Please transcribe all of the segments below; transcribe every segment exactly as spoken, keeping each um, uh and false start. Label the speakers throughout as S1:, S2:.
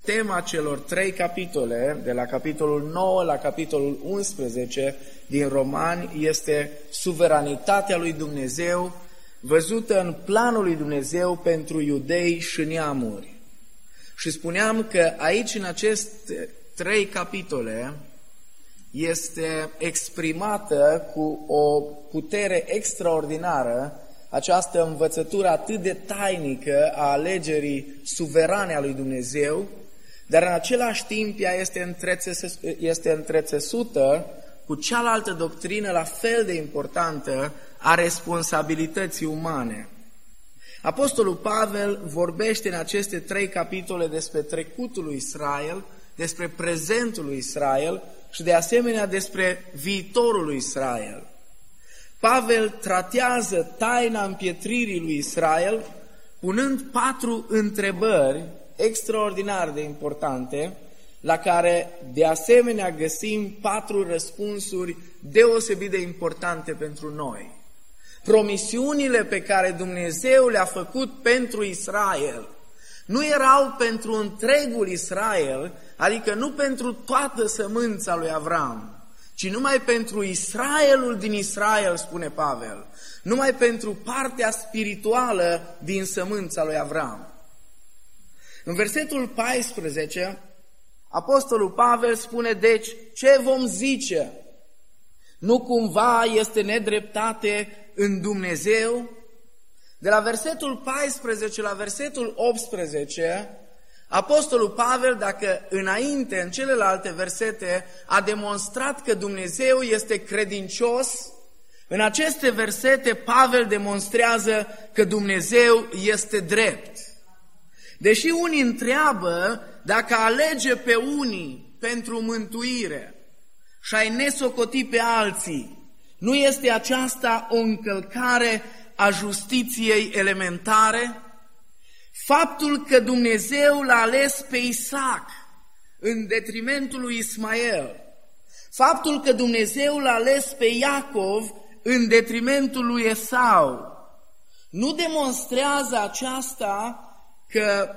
S1: tema celor trei capitole, de la capitolul nouă la capitolul unsprezece din Romani, este suveranitatea lui Dumnezeu, văzută în planul lui Dumnezeu pentru iudei și neamuri. Și spuneam că aici, în aceste trei capitole, este exprimată cu o putere extraordinară această învățătură atât de tainică a alegerii suverane a lui Dumnezeu, dar în același timp ea este, întrețes, este întrețesută cu cealaltă doctrină la fel de importantă a responsabilității umane. Apostolul Pavel vorbește în aceste trei capitole despre trecutul lui Israel, despre prezentul lui Israel și de asemenea despre viitorul lui Israel. Pavel tratează taina împietririi lui Israel, punând patru întrebări extraordinar de importante, la care de asemenea găsim patru răspunsuri deosebit de importante pentru noi. Promisiunile pe care Dumnezeu le-a făcut pentru Israel nu erau pentru întregul Israel, adică nu pentru toată sămânța lui Avram, ci numai pentru Israelul din Israel, spune Pavel, numai pentru partea spirituală din sămânța lui Avram. În versetul paisprezece, Apostolul Pavel spune, deci, ce vom zice? Nu cumva este nedreptate în Dumnezeu? De la versetul paisprezece la versetul optsprezece, Apostolul Pavel, dacă înainte, în celelalte versete, a demonstrat că Dumnezeu este credincios, în aceste versete Pavel demonstrează că Dumnezeu este drept. Deși unii întreabă dacă alege pe unii pentru mântuire și ai nesocoti pe alții, nu este aceasta o încălcare a justiției elementare? Faptul că Dumnezeu l-a ales pe Isaac în detrimentul lui Ismael, faptul că Dumnezeu l-a ales pe Iacov în detrimentul lui Esau, nu demonstrează aceasta că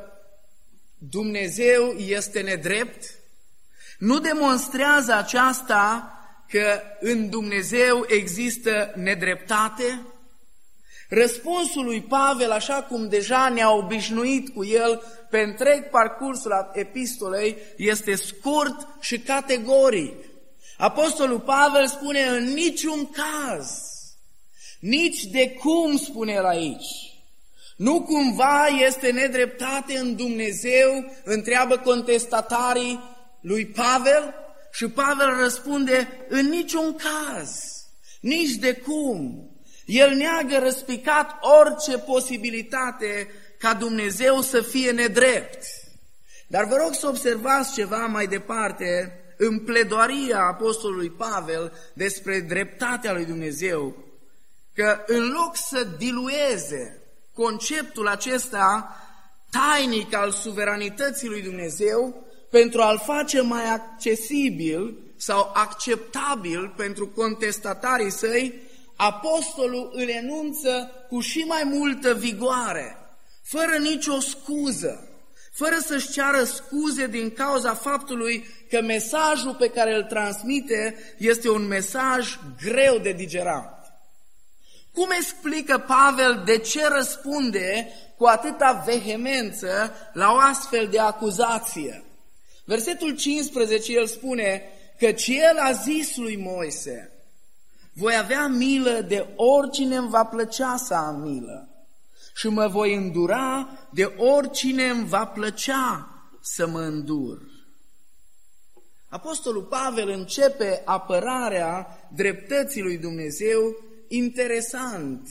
S1: Dumnezeu este nedrept? Nu demonstrează aceasta că în Dumnezeu există nedreptate? Răspunsul lui Pavel, așa cum deja ne-a obișnuit cu el pe întreg parcursul epistolei, este scurt și categoric. Apostolul Pavel spune, în niciun caz, nici de cum, spune el aici. Nu cumva este nedreptate în Dumnezeu, întreabă contestatarii lui Pavel, și Pavel răspunde, în niciun caz, nici de cum. El neagă răspicat orice posibilitate ca Dumnezeu să fie nedrept. Dar vă rog să observați ceva mai departe în pledoaria apostolului Pavel despre dreptatea lui Dumnezeu, că în loc să dilueze conceptul acesta tainic al suveranității lui Dumnezeu, pentru a-l face mai accesibil sau acceptabil pentru contestatarii săi, apostolul îl enunță cu și mai multă vigoare, fără nicio scuză, fără să-și ceară scuze din cauza faptului că mesajul pe care îl transmite este un mesaj greu de digerat. Cum explică Pavel de ce răspunde cu atâta vehemență la o astfel de acuzație? Versetul cincisprezece, el spune, căci el a zis lui Moise, voi avea milă de oricine îmi va plăcea să am milă și mă voi îndura de oricine îmi va plăcea să mă îndur. Apostolul Pavel începe apărarea dreptății lui Dumnezeu interesant,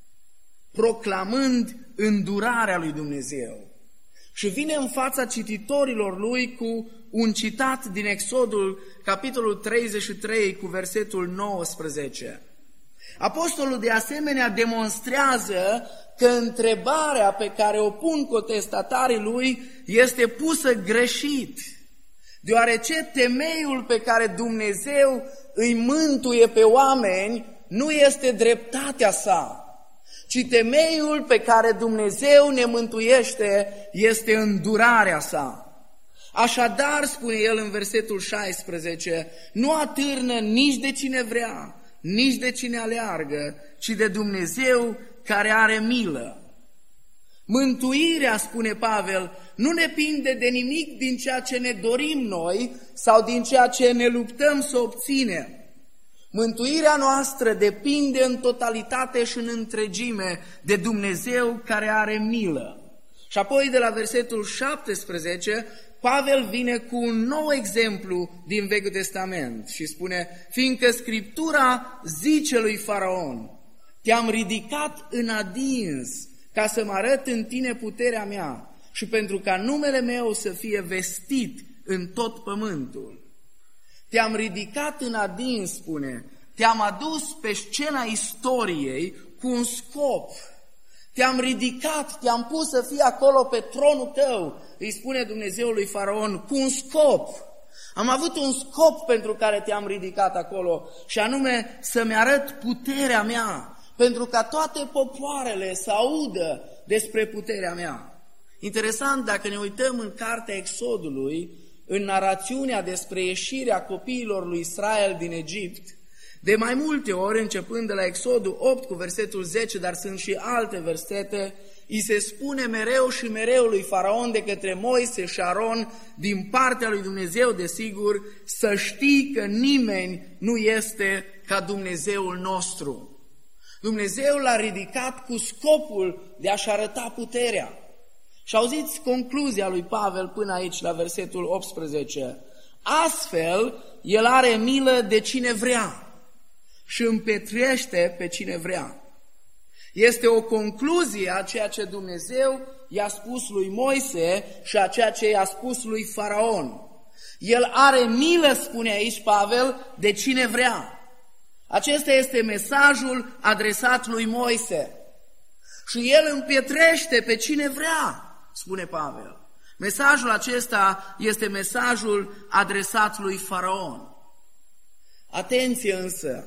S1: proclamând îndurarea lui Dumnezeu. Și vine în fața cititorilor lui cu un citat din Exodul, capitolul treizeci și trei, cu versetul nouăsprezece. Apostolul de asemenea demonstrează că întrebarea pe care o pun contestatarii lui este pusă greșit, deoarece temeiul pe care Dumnezeu îi mântuie pe oameni nu este dreptatea sa, ci temeiul pe care Dumnezeu ne mântuiește este îndurarea sa. Așadar, spune el în versetul șaisprezece, nu atârnă nici de cine vrea, nici de cine aleargă, ci de Dumnezeu care are milă. Mântuirea, spune Pavel, nu ne depinde de nimic din ceea ce ne dorim noi sau din ceea ce ne luptăm să obținem. Mântuirea noastră depinde în totalitate și în întregime de Dumnezeu care are milă. Și apoi de la versetul șaptesprezece, Pavel vine cu un nou exemplu din Vechiul Testament și spune, fiindcă Scriptura zice lui Faraon, te-am ridicat în adins ca să mă arăt în tine puterea mea și pentru ca numele meu să fie vestit în tot pământul. Te-am ridicat în adins, spune, te-am adus pe scena istoriei cu un scop. Te-am ridicat, te-am pus să fii acolo pe tronul tău, îi spune Dumnezeul lui Faraon, cu un scop. Am avut un scop pentru care te-am ridicat acolo și anume să-mi arăt puterea mea, pentru ca toate popoarele să audă despre puterea mea. Interesant, dacă ne uităm în cartea Exodului, în narațiunea despre ieșirea copiilor lui Israel din Egipt, de mai multe ori, începând de la Exodul opt cu versetul zece, dar sunt și alte versete, îi se spune mereu și mereu lui Faraon de către Moise și Aron, din partea lui Dumnezeu, desigur, să știi că nimeni nu este ca Dumnezeul nostru. Dumnezeu l-a ridicat cu scopul de a-și arăta puterea. Și auziți concluzia lui Pavel până aici, la versetul optsprezece. Astfel, el are milă de cine vrea și împetrește pe cine vrea. Este o concluzie a ceea ce Dumnezeu i-a spus lui Moise și a ceea ce i-a spus lui Faraon. El are milă, spune aici Pavel, de cine vrea. Acesta este mesajul adresat lui Moise. Și el împetrește pe cine vrea, spune Pavel. Mesajul acesta este mesajul adresat lui Faraon. Atenție însă,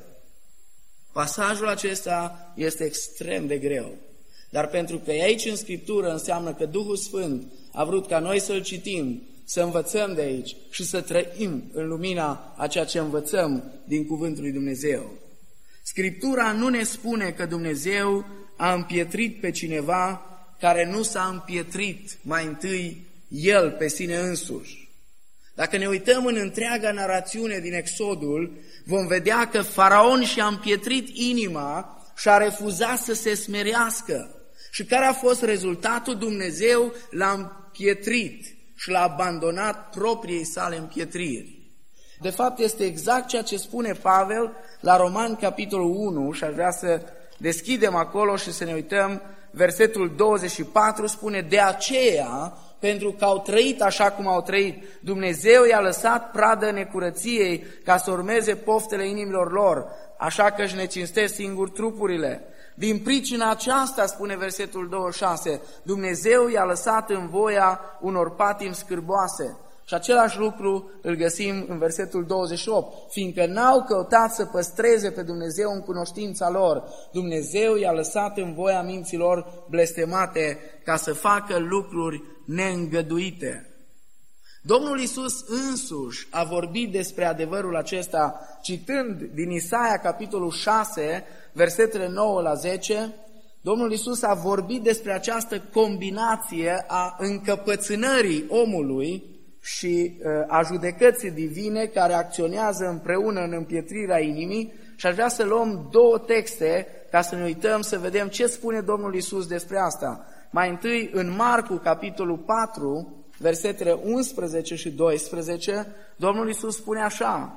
S1: pasajul acesta este extrem de greu. Dar pentru că e aici în Scriptură, înseamnă că Duhul Sfânt a vrut ca noi să-l citim, să învățăm de aici și să trăim în lumina a ceea ce învățăm din Cuvântul lui Dumnezeu. Scriptura nu ne spune că Dumnezeu a împietrit pe cineva care nu s-a împietrit mai întâi El pe sine însuși. Dacă ne uităm în întreaga narațiune din Exodul, vom vedea că Faraon și-a împietrit inima și a refuzat să se smerească. Și care a fost rezultatul? Dumnezeu l-a împietrit și l-a abandonat propriei sale împietriri. De fapt, este exact ceea ce spune Pavel la Romani, capitolul unu, și aș vrea să deschidem acolo și să ne uităm. Versetul douăzeci și patru spune, de aceea, pentru că au trăit așa cum au trăit, Dumnezeu i-a lăsat pradă necurăției ca să urmeze poftele inimilor lor, așa că își necinstesc singur trupurile. Din pricina aceasta, spune versetul douăzeci și șase, Dumnezeu i-a lăsat în voia unor patimi scârboase. Și același lucru îl găsim în versetul douăzeci și opt. Fiindcă n-au căutat să păstreze pe Dumnezeu în cunoștința lor, Dumnezeu i-a lăsat în voia minților blestemate ca să facă lucruri neîngăduite. Domnul Iisus însuși a vorbit despre adevărul acesta, citând din Isaia, capitolul șase, versetele nouă la zece, Domnul Iisus a vorbit despre această combinație a încăpățânării omului și a judecății divine care acționează împreună în împietrirea inimii. Și aș vrea să luăm două texte ca să ne uităm, să vedem ce spune Domnul Iisus despre asta. Mai întâi în Marcu, capitolul patru, versetele unsprezece și doisprezece, Domnul Iisus spune așa: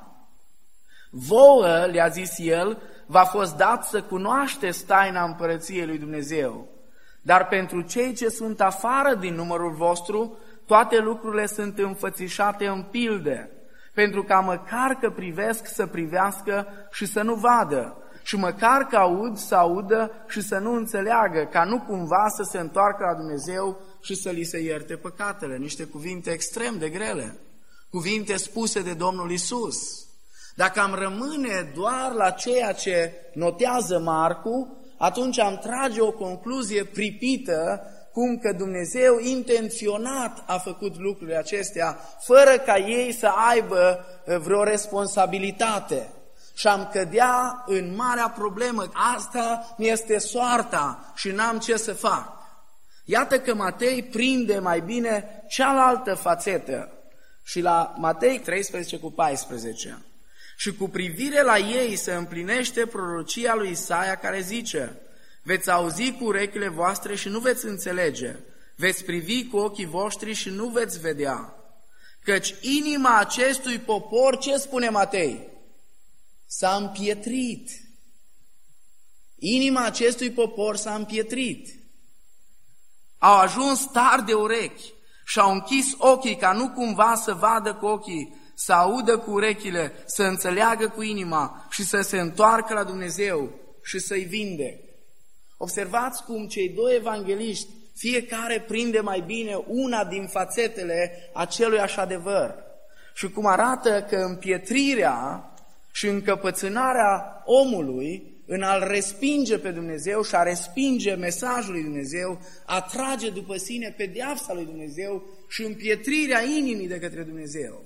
S1: vouă, le-a zis El, v-a fost dat să cunoașteți taina împărăției lui Dumnezeu, dar pentru cei ce sunt afară din numărul vostru, toate lucrurile sunt înfățișate în pilde, pentru ca măcar că privesc să privească și să nu vadă, și măcar că aud să audă și să nu înțeleagă, ca nu cumva să se întoarcă la Dumnezeu și să li se ierte păcatele. Niște cuvinte extrem de grele, cuvinte spuse de Domnul Iisus. Dacă am rămâne doar la ceea ce notează Marcu, atunci am trage o concluzie pripită, cum că Dumnezeu intenționat a făcut lucrurile acestea, fără ca ei să aibă vreo responsabilitate. Și am cădea în marea problemă. Asta mi este soarta și n-am ce să fac. Iată că Matei prinde mai bine cealaltă fațetă. Și la Matei treisprezece cu paisprezece. Și cu privire la ei se împlinește prorocia lui Isaia care zice: veți auzi cu urechile voastre și nu veți înțelege, veți privi cu ochii voștri și nu veți vedea. Căci inima acestui popor, ce spune Matei? S-a împietrit. Inima acestui popor s-a împietrit. Au ajuns tari de urechi și au închis ochii ca nu cumva să vadă cu ochii, să audă cu urechile, să înțeleagă cu inima și să se întoarcă la Dumnezeu și să-i vindec. Observați cum cei doi evangeliști, fiecare prinde mai bine una din fațetele aceluiași adevăr și cum arată că împietrirea și încăpățânarea omului în a-L respinge pe Dumnezeu și a respinge mesajul lui Dumnezeu, atrage după sine pedeapsa lui Dumnezeu și împietrirea inimii de către Dumnezeu.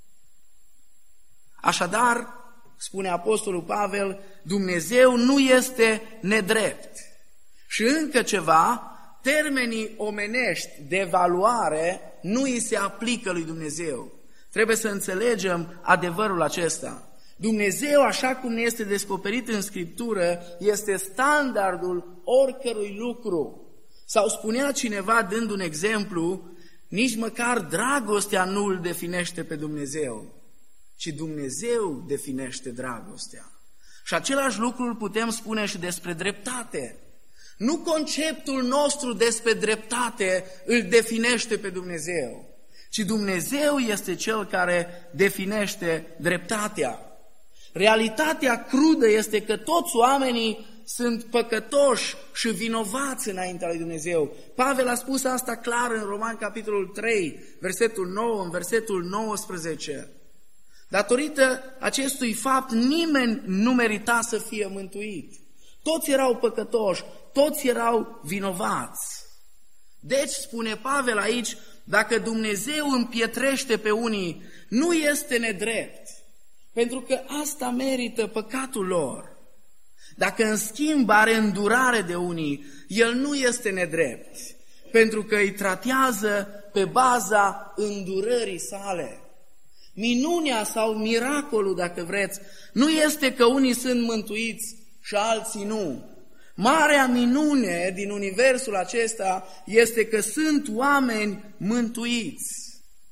S1: Așadar, spune Apostolul Pavel, Dumnezeu nu este nedrept. Și încă ceva, termenii omenești de valoare nu îi se aplică lui Dumnezeu. Trebuie să înțelegem adevărul acesta. Dumnezeu, așa cum ne este descoperit în Scriptură, este standardul oricărui lucru. Sau spunea cineva, dând un exemplu, nici măcar dragostea nu îl definește pe Dumnezeu, ci Dumnezeu definește dragostea. Și același lucru îl putem spune și despre dreptate. Nu conceptul nostru despre dreptate îl definește pe Dumnezeu, ci Dumnezeu este Cel care definește dreptatea. Realitatea crudă este că toți oamenii sunt păcătoși și vinovați înaintea lui Dumnezeu. Pavel a spus asta clar în Romani, capitolul trei, versetul nouă, în versetul nouăsprezece. Datorită acestui fapt, nimeni nu merita să fie mântuit. Toți erau păcătoși, toți erau vinovați. Deci, spune Pavel aici, dacă Dumnezeu împietrește pe unii, nu este nedrept, pentru că asta merită păcatul lor. Dacă în schimb are îndurare de unii, El nu este nedrept, pentru că îi tratează pe baza îndurării sale. Minunea sau miracolul, dacă vreți, nu este că unii sunt mântuiți și alții nu. Marea minune din universul acesta este că sunt oameni mântuiți.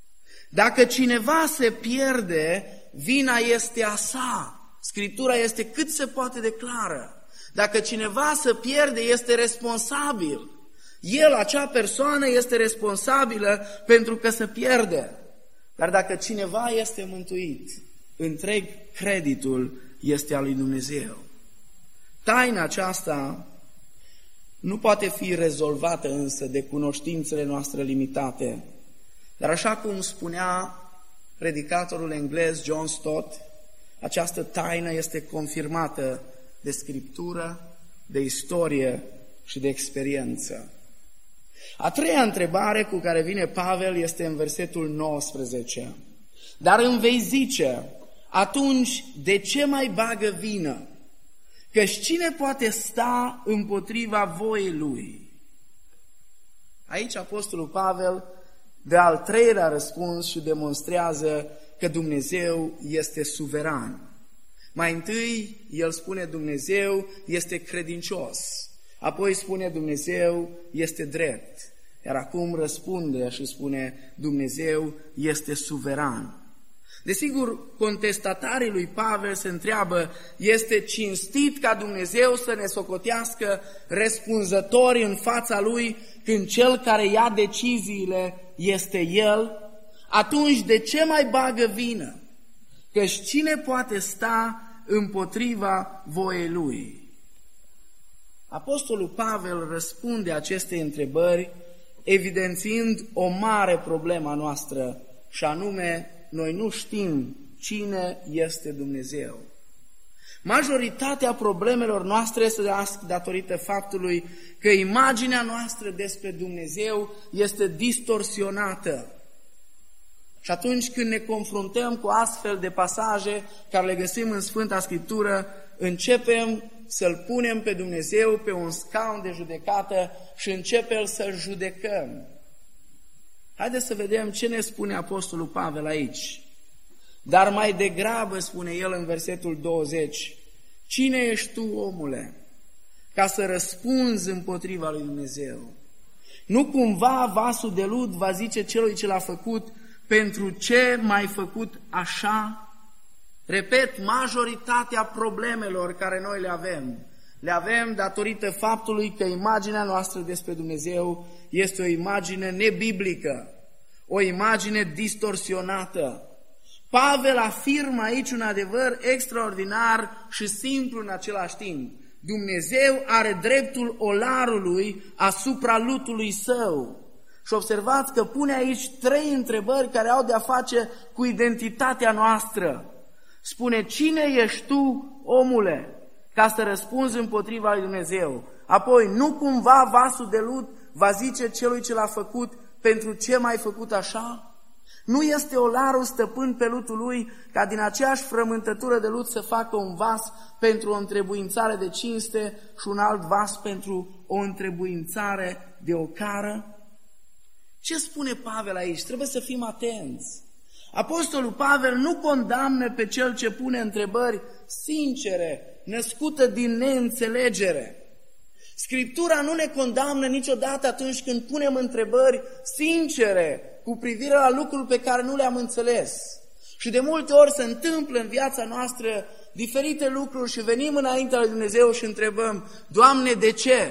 S1: Dacă cineva se pierde, vina este a sa. Scriptura este cât se poate de clară. Dacă cineva se pierde, este responsabil. El, acea persoană, este responsabilă pentru că se pierde. Dar dacă cineva este mântuit, întreg creditul este al lui Dumnezeu. Taina aceasta nu poate fi rezolvată însă de cunoștințele noastre limitate. Dar așa cum spunea predicatorul englez John Stott, această taină este confirmată de Scriptură, de istorie și de experiență. A treia întrebare cu care vine Pavel este în versetul nouăsprezece. Dar îmi vei zice, atunci de ce mai bagă vină? Căci cine poate sta împotriva voii lui? Aici Apostolul Pavel dă al treilea răspuns și demonstrează că Dumnezeu este suveran. Mai întâi, el spune Dumnezeu este credincios, apoi spune Dumnezeu este drept, iar acum răspunde și spune Dumnezeu este suveran. Desigur, contestatarii lui Pavel se întreabă, este cinstit ca Dumnezeu să ne socotească răspunzători în fața Lui când Cel care ia deciziile este El? Atunci de ce mai bagă vină? Căci cine poate sta împotriva voiei Lui? Apostolul Pavel răspunde aceste întrebări evidențiind o mare problemă a noastră, și anume, noi nu știm cine este Dumnezeu. Majoritatea problemelor noastre este datorită faptului că imaginea noastră despre Dumnezeu este distorsionată. Și atunci când ne confruntăm cu astfel de pasaje care le găsim în Sfânta Scriptură, începem să-L punem pe Dumnezeu pe un scaun de judecată și începem să-L judecăm. Haideți să vedem ce ne spune Apostolul Pavel aici. Dar mai degrabă, spune el în versetul douăzeci, cine ești tu, omule, ca să răspunzi împotriva lui Dumnezeu? Nu cumva vasul de lut va zice celui ce l-a făcut, pentru ce m-ai făcut așa? Repet, majoritatea problemelor care noi le avem, le avem datorită faptului că imaginea noastră despre Dumnezeu este o imagine nebiblică, o imagine distorsionată. Pavel afirmă aici un adevăr extraordinar și simplu în același timp. Dumnezeu are dreptul olarului asupra lutului său. Și observați că pune aici trei întrebări care au de-a face cu identitatea noastră. Spune, cine ești tu, omule, ca să răspunzi împotriva lui Dumnezeu? Apoi, nu cumva vasul de lut va zice celui ce l-a făcut, pentru ce m-ai făcut așa? Nu este olarul stăpân pe lutul lui ca din aceeași frământătură de lut să facă un vas pentru o întrebuințare de cinste și un alt vas pentru o întrebuințare de ocară? Ce spune Pavel aici? Trebuie să fim atenți. Apostolul Pavel nu condamnă pe cel ce pune întrebări sincere, născută din neînțelegere. Scriptura nu ne condamnă niciodată atunci când punem întrebări sincere cu privire la lucruri pe care nu le-am înțeles. Și de multe ori se întâmplă în viața noastră diferite lucruri și venim înaintea lui Dumnezeu și întrebăm, Doamne, de ce?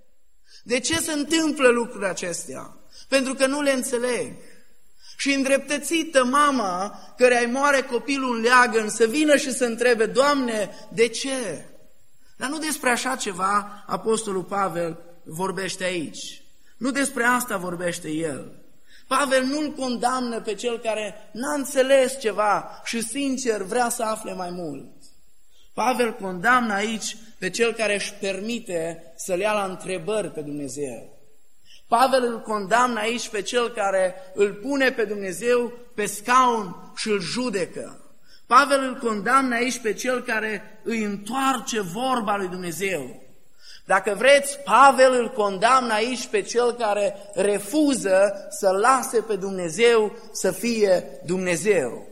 S1: De ce se întâmplă lucrurile acestea? Pentru că nu le înțeleg. Și îndreptățită mama care îi moare copilul în leagăn să vină și să întrebe, Doamne, de ce? Dar nu despre așa ceva Apostolul Pavel vorbește aici. Nu despre asta vorbește el. Pavel nu-l condamnă pe cel care n-a înțeles ceva și sincer vrea să afle mai mult. Pavel condamnă aici pe cel care își permite să-l ia la întrebări pe Dumnezeu. Pavel îl condamnă aici pe cel care îl pune pe Dumnezeu pe scaun și îl judecă. Pavel îl condamnă aici pe cel care îi întoarce vorba lui Dumnezeu. Dacă vreți, Pavel îl condamnă aici pe cel care refuză să lase pe Dumnezeu să fie Dumnezeu.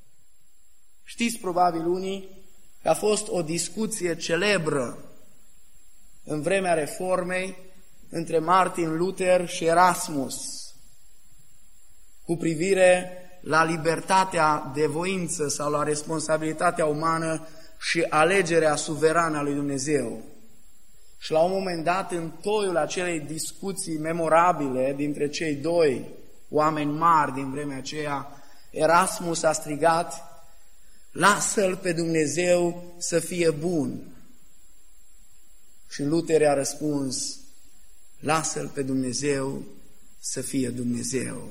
S1: Știți probabil unii că a fost o discuție celebră în vremea Reformei între Martin Luther și Erasmus cu privire la libertatea de voință sau la responsabilitatea umană și alegerea suverană a lui Dumnezeu. Și la un moment dat, în toiul acelei discuții memorabile dintre cei doi oameni mari din vremea aceea, Erasmus a strigat, lasă-l pe Dumnezeu să fie bun. Și Luther a răspuns, lasă-l pe Dumnezeu să fie Dumnezeu.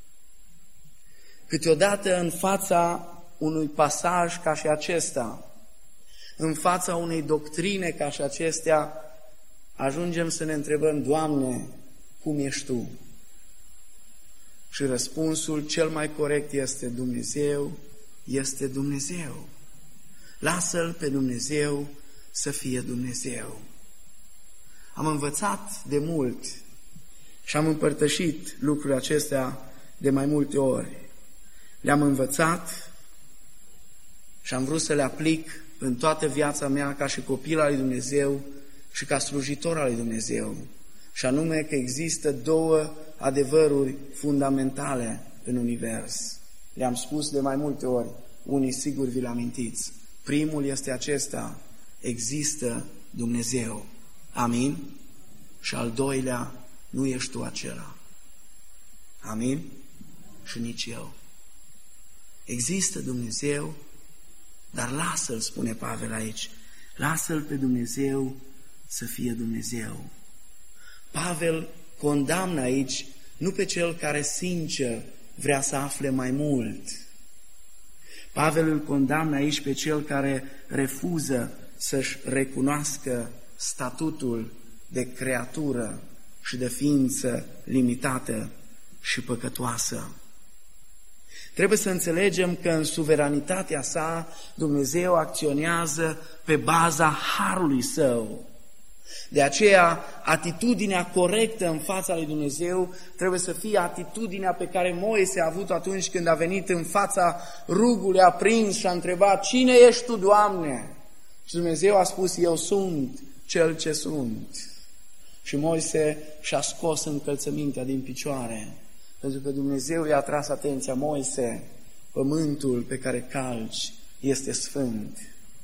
S1: Câteodată în fața unui pasaj ca și acesta, în fața unei doctrine ca și acestea, ajungem să ne întrebăm, Doamne, cum ești Tu? Și răspunsul cel mai corect este Dumnezeu, este Dumnezeu. Lasă-l pe Dumnezeu să fie Dumnezeu. Am învățat de mult și am împărtășit lucrurile acestea de mai multe ori. Le-am învățat și am vrut să le aplic în toată viața mea ca și copil al lui Dumnezeu și ca slujitor al lui Dumnezeu. Și anume că există două adevăruri fundamentale în univers. Le-am spus de mai multe ori, unii sigur vi-l amintiți. Primul este acesta, există Dumnezeu. Amin? Și al doilea, nu ești tu acela. Amin? Și nici eu. Există Dumnezeu, dar lasă-l, spune Pavel aici, lasă-l pe Dumnezeu să fie Dumnezeu. Pavel condamnă aici nu pe cel care sincer vrea să afle mai mult. Pavel îl condamnă aici pe cel care refuză să-și recunoască statutul de creatură și de ființă limitată și păcătoasă. Trebuie să înțelegem că în suveranitatea sa Dumnezeu acționează pe baza harului său. De aceea, atitudinea corectă în fața lui Dumnezeu trebuie să fie atitudinea pe care Moise a avut atunci când a venit în fața rugului aprins și a întrebat: cine ești tu, Doamne? Și Dumnezeu a spus: eu sunt cel ce sunt. Și Moise și-a scos încălțămintea din picioare, pentru că Dumnezeu i-a tras atenția: Moise, pământul pe care calci este sfânt.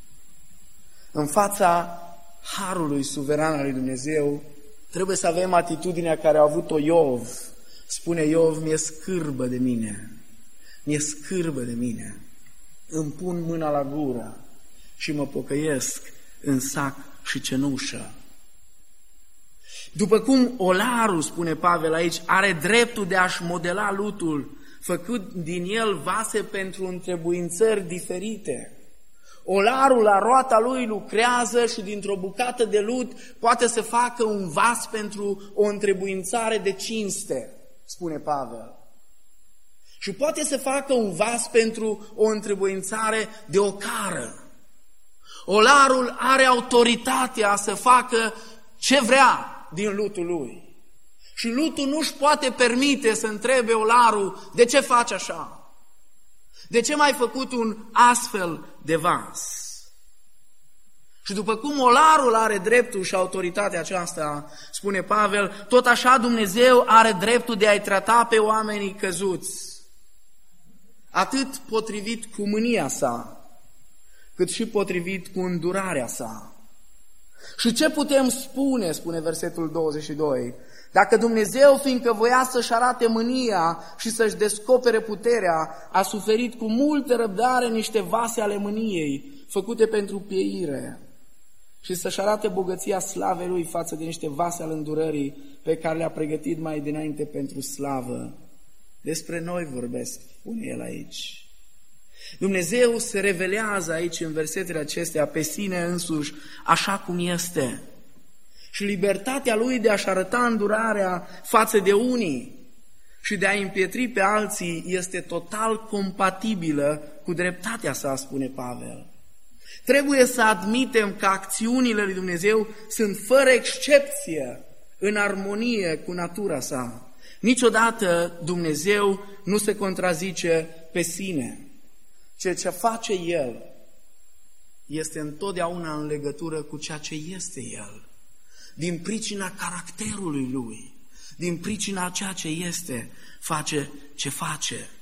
S1: În fața harului suveran al lui Dumnezeu trebuie să avem atitudinea care a avut-o Iov. Spune Iov: mi-e scârbă de mine, mi-e scârbă de mine, îmi pun mâna la gură și mă pocăiesc în sac și cenușă. După cum olarul, spune Pavel aici, are dreptul de a-și modela lutul, făcut din el vase pentru întrebuințări diferite. Olarul la roata lui lucrează și dintr-o bucată de lut poate să facă un vas pentru o întrebuințare de cinste, spune Pavel. Și poate să facă un vas pentru o întrebuințare de ocară. Olarul are autoritatea să facă ce vrea din lutul lui. Și lutul nu-și poate permite să întrebe olarul: de ce faci așa? De ce m-ai făcut un astfel de vas? Și după cum olarul are dreptul și autoritatea aceasta, spune Pavel, tot așa Dumnezeu are dreptul de a-i trata pe oamenii căzuți, atât potrivit cu mânia sa, cât și potrivit cu îndurarea sa. Și ce putem spune, spune versetul douăzeci și doi, dacă Dumnezeu, fiindcă voia să-și arate mânia și să-și descopere puterea, a suferit cu multă răbdare niște vase ale mâniei, făcute pentru pieire, și să-și arate bogăția slavei Lui față de niște vase ale îndurării pe care le-a pregătit mai dinainte pentru slavă. Despre noi vorbesc, spune el aici. Dumnezeu se revelează aici în versetele acestea pe sine însuși așa cum este. Și libertatea Lui de a-și arăta îndurarea față de unii și de a împietri pe alții este total compatibilă cu dreptatea sa, spune Pavel. Trebuie să admitem că acțiunile lui Dumnezeu sunt fără excepție în armonie cu natura sa. Niciodată Dumnezeu nu se contrazice pe sine. Ceea ce face El este întotdeauna în legătură cu ceea ce este El. Din pricina caracterului Lui, din pricina ceea ce este, face ce face.